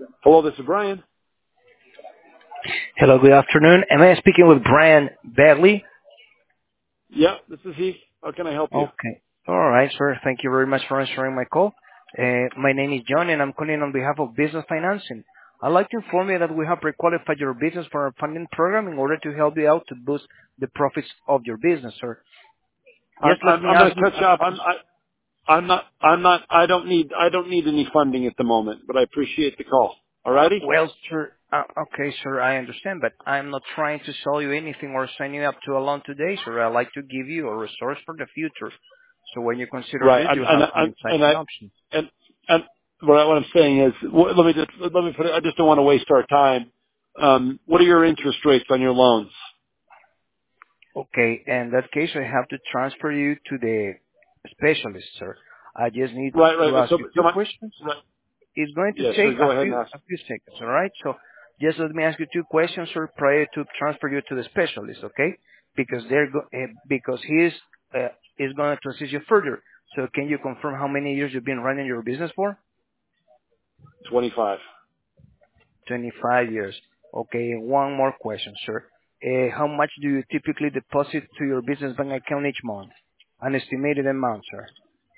Hello, this is Brian. Hello, good afternoon. Am I speaking with Brian Bagley? Yeah, this is he. How can I help you? Okay. All right, sir. Thank you very much for answering my call. My name is John, and I'm calling on behalf of Business Financing. I'd like to inform you that we have pre-qualified your business for a funding program in order to help you out to boost the profits of your business, sir. I'm Just let I'm, me I'm going ask to you. cut you off. I'm not. I don't need any funding at the moment, but I appreciate the call. Alrighty. Well, sir, okay, sir, I understand, but I'm not trying to sell you anything or sign you up to a loan today, sir. I'd like to give you a resource for the future. So when you consider Right. this, And you and have some and and exciting options. and what I'm saying is, let me put it. I just don't want to waste our time. What are your interest rates on your loans? Okay, in that case, I have to transfer you to the specialist, sir. I just need Right. to ask So you so two my questions. right. It's going to Yeah. take Sure. Go ahead and ask. a few seconds, all right? So just let me ask you two questions, sir, prior to transfer you to the specialist, okay? Because because he is going to assist you further. So can you confirm how many years you've been running your business for? 25. 25 years. Okay, and one more question, sir. How much do you typically deposit to your business bank account each month? An estimated amount, sir.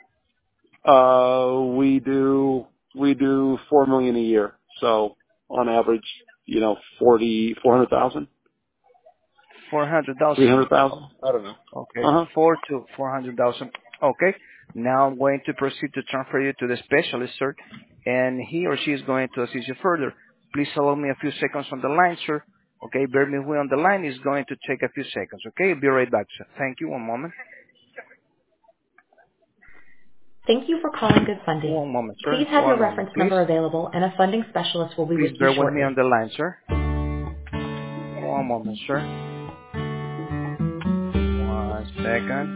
We do 4 million a year. So on average, 400,000, 400,000. 300,000. I don't know. Okay, Uh huh. 400,000. Okay. Now I'm going to proceed to transfer you to the specialist, sir, and he or she is going to assist you further. Please allow me a few seconds on the line, sir. Okay, bear me with on the line. It's going to take a few seconds. Okay, be right back, sir. Thank you. One moment. Thank you for calling Good Funding. One moment, sir. Please have your One moment, reference please. number available and a funding specialist will be with Please you bear with me on shortly. the line, sir. One moment, sir. 1 second.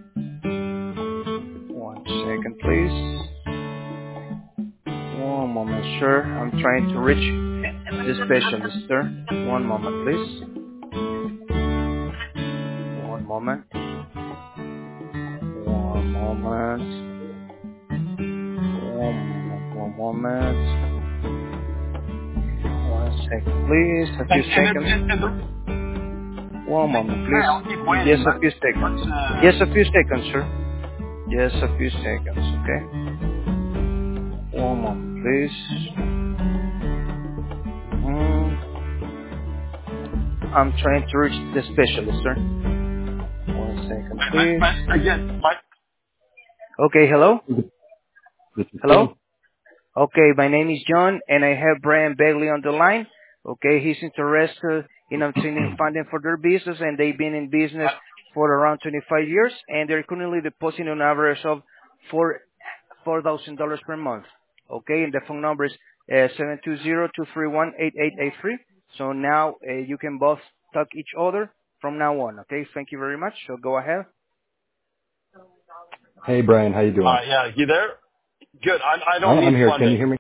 1 second, please. One moment, sir. I'm trying to reach the specialist, sir. One moment, please. One moment. One moment. One moment. 1 second, please. A few seconds. One moment, Keep please. waiting, Just a but few seconds. let's Just a few seconds, sir. Just a few seconds, okay? One moment, please. Hmm. I'm trying to reach the specialist, sir. 1 second, please. but again, Okay, hello? this is Hello? Tim. Okay, my name is John, and I have Brian Bailey on the line. Okay, he's interested in obtaining funding for their business, and they've been in business for around 25 years, and they're currently depositing an average of $4,000 per month. Okay, and the phone number is 720-231-8883. So now you can both talk each other from now on. Okay, thank you very much. So go ahead. Hey, Brian, how you doing? Yeah, you there? Good. I don't I'm need here. Can you funding. hear me?